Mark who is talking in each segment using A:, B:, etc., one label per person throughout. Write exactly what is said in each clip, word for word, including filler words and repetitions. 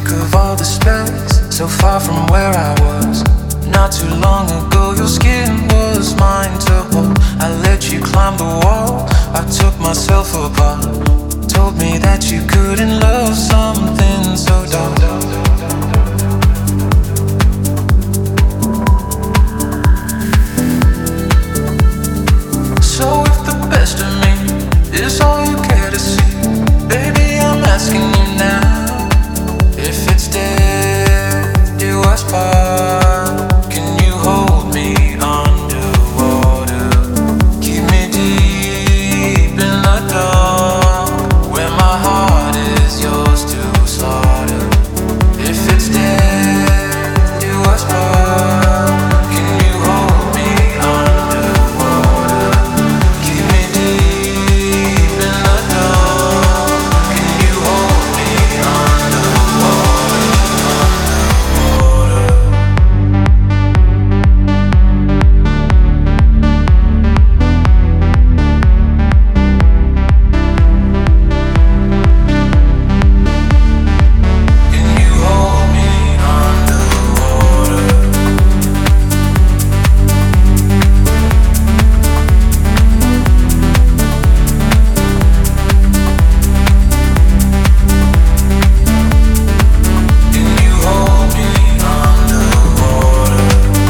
A: of all the space, so far from where I was. Not too long ago, your skin was mine to hold. I let you climb the wall, I took myself apart. Told me that you couldn't love something so dark. So if the best of me is all you care to see, baby, I'm asking you now. If it's dead, do us part. Can you hold me underwater? Keep me deep in the dark, where my heart is yours to slaughter. If it's dead, do us part. Can you hold me underwater? Keep me deep in the dark. Can you hold me underwater? Can you hold me underwater? Can you hold me underwater?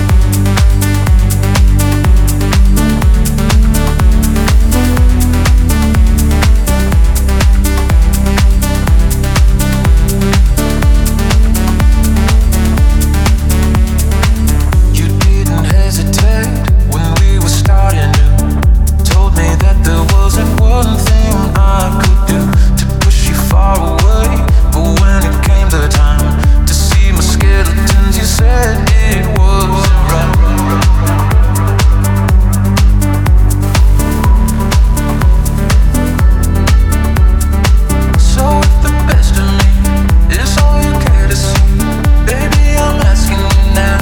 A: You didn't hesitate when we were starting new. Told me that there wasn't one thing I could do to push you far away. But when it came the time to see my skeletons, you said it wasn't right. So if the best of me is all you care to see, baby, I'm asking you now.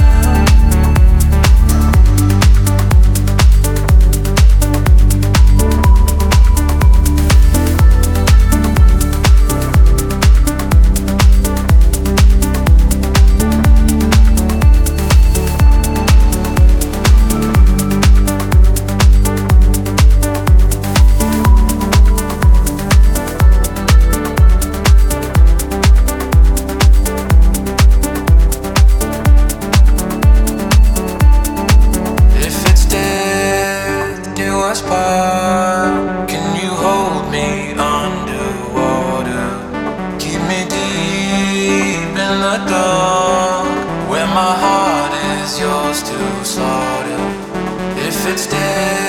A: If it's death, do us part. Can you hold me underwater? Keep me deep in the dark, where my heart is yours to slaughter. If it's death,